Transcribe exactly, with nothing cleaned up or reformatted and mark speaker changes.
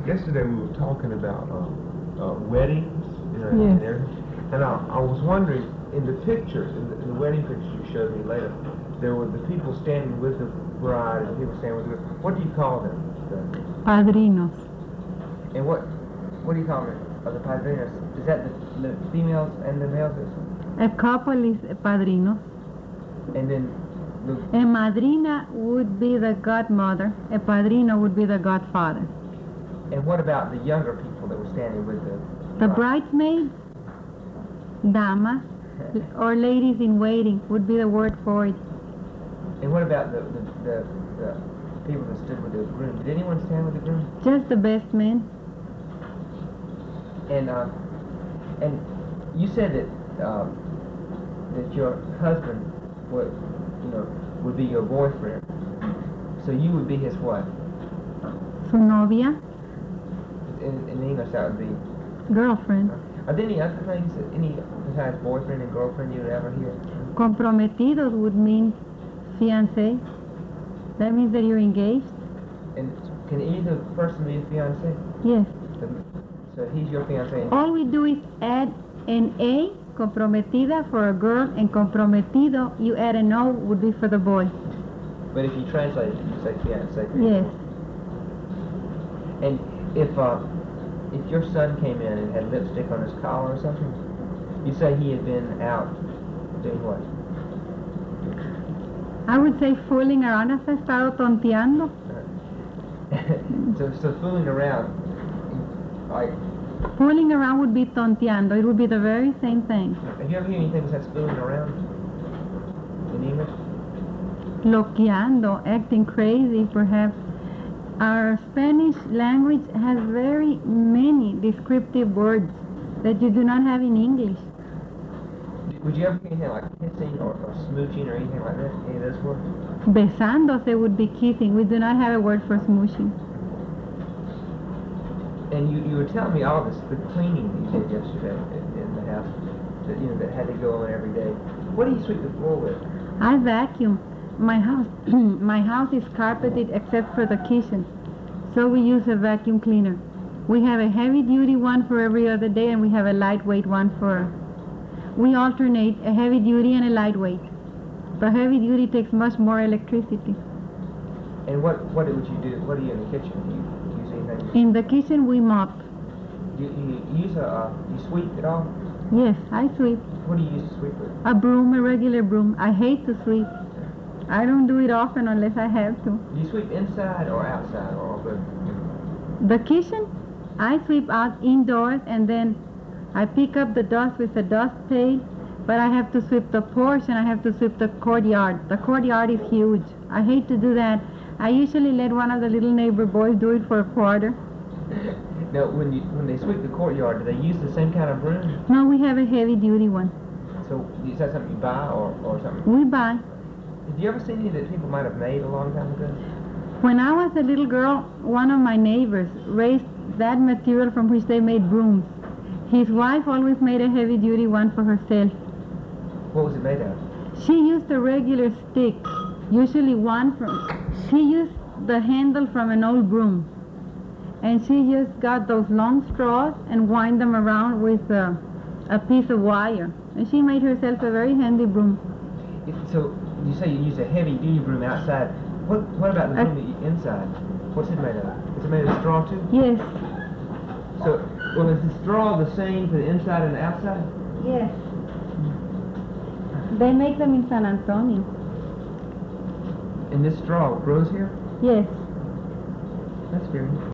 Speaker 1: yesterday we were talking about uh, uh, weddings, you know,
Speaker 2: Yes.
Speaker 1: and everything. And I, I was wondering, in the pictures, in the, in the wedding pictures you showed me later, there were the people standing with the bride and the people standing with the groom. What do you call them? The,
Speaker 2: Padrinos.
Speaker 3: And what what do you call them? Are the padrinos? Is that the, the females and the males?
Speaker 2: A couple is a padrino.
Speaker 3: And then the,
Speaker 2: A madrina would be the godmother. A padrino would be the godfather.
Speaker 3: and what about the younger people that were standing with the
Speaker 2: The
Speaker 3: bride?
Speaker 2: bridesmaids, damas, or ladies in waiting would be the word for it.
Speaker 3: And what about the the, the, the people that stood with the groom? Did anyone stand with the groom?
Speaker 2: Just the best men.
Speaker 3: And uh, and you said that uh, that your husband would you know would be your boyfriend. So you would be his what?
Speaker 2: Su novia,
Speaker 3: In, in English that would be.
Speaker 2: girlfriend.
Speaker 3: Are there any other things that any besides boyfriend and girlfriend you would ever hear?
Speaker 2: Comprometidos would mean fiancé. That means that you're engaged.
Speaker 3: And can either person be a fiancé?
Speaker 2: Yes.
Speaker 3: So he's your fiancé.
Speaker 2: All we do is add an A, comprometida, for a girl, and comprometido, you add an O, would be for the boy.
Speaker 3: But if you translate it, you say fiancé.
Speaker 2: Yes.
Speaker 3: And if uh, if your son came in and had lipstick on his collar or something, you say he had been out doing what?
Speaker 2: I would say fooling around. Has estado tonteando.
Speaker 3: so, so fooling around, like,
Speaker 2: Fooling around would be tonteando. It would be the very same thing.
Speaker 3: have you ever heard anything besides fooling around in English?
Speaker 2: Loqueando, acting crazy, perhaps. Our Spanish language has very many descriptive words that you do not have in English.
Speaker 3: Would you ever hear anything like kissing or, or smooching or anything like that? Any of those words?
Speaker 2: Besándose would be kissing. We do not have a word for smooching.
Speaker 3: And you, you were telling me all this, the cleaning you did yesterday in, in the house, that you know that had to go on every day. What do you sweep the floor with?
Speaker 2: I vacuum. My house, my house is carpeted except for the kitchen, so we use a vacuum cleaner. We have a heavy-duty one for every other day, and we have a lightweight one for. We alternate a heavy-duty and a lightweight. The heavy-duty takes much more electricity.
Speaker 3: And what what would you do? What do you in the kitchen? Do you use anything?
Speaker 2: In the kitchen, we mop.
Speaker 3: You, you use a uh, you sweep it all?
Speaker 2: Yes, I sweep.
Speaker 3: What do you use to sweep with?
Speaker 2: A broom, a regular broom. I hate to sweep. I don't do it often unless I have to.
Speaker 3: Do you sweep inside or outside or both?
Speaker 2: The kitchen, I sweep out indoors, and then I pick up the dust with a dust pail, but I have to sweep the porch and I have to sweep the courtyard. The courtyard is huge. I hate to do that. I usually let one of the little neighbor boys do it for a quarter.
Speaker 3: Now, when you when they sweep the courtyard, do they use the same kind of broom?
Speaker 2: No, we have a heavy-duty one.
Speaker 3: So is that something you buy or, or something?
Speaker 2: We buy.
Speaker 3: Have you ever seen any that people might have made a long time ago?
Speaker 2: When I was a little girl, one of my neighbors raised that material from which they made brooms. His wife always made a heavy-duty one for herself.
Speaker 3: What was it made of?
Speaker 2: She used a regular stick, usually one from, she used the handle from an old broom. And she just got those long straws and wind them around with a, a piece of wire. And she made herself a very handy broom.
Speaker 3: If, so you say you use a heavy-duty broom outside. What what about the
Speaker 2: Uh,
Speaker 3: broom that you, inside? What's it made of? Is it made of straw too?
Speaker 2: Yes.
Speaker 3: So, well, is the straw the same for the inside and the outside?
Speaker 2: Yes. They make them in San Antonio.
Speaker 3: And this straw grows here?
Speaker 2: Yes.
Speaker 3: That's very